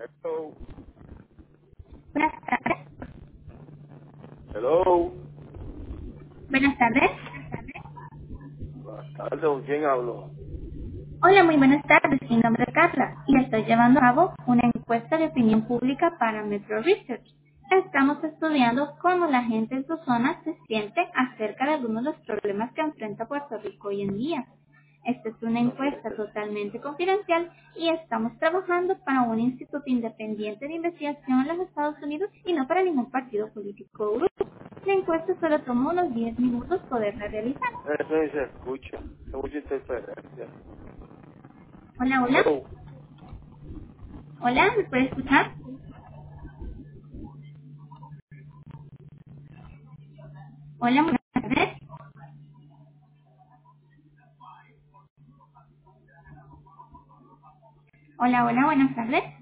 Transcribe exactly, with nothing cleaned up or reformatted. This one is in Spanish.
Hello. Buenas tardes. Hello. Buenas tardes. Buenas tardes, ¿con quién hablo? Hola, muy buenas tardes. Mi nombre es Carla y estoy llevando a cabo una encuesta de opinión pública para Metro Research. Estamos estudiando cómo la gente en su zona se siente acerca de algunos de los problemas que enfrenta Puerto Rico hoy en día. Esta es una Ok. encuesta totalmente confidencial y estamos trabajando para un instituto independiente de investigación en los Estados Unidos y no para ningún partido político o grupo. La encuesta solo tomó unos diez minutos poderla realizar. Eso ni se escucha. Hay mucha interferencia. Hola, hola. Hello. Hola, ¿me puede escuchar? Hola, buenas tardes. Hola, hola, buenas tardes.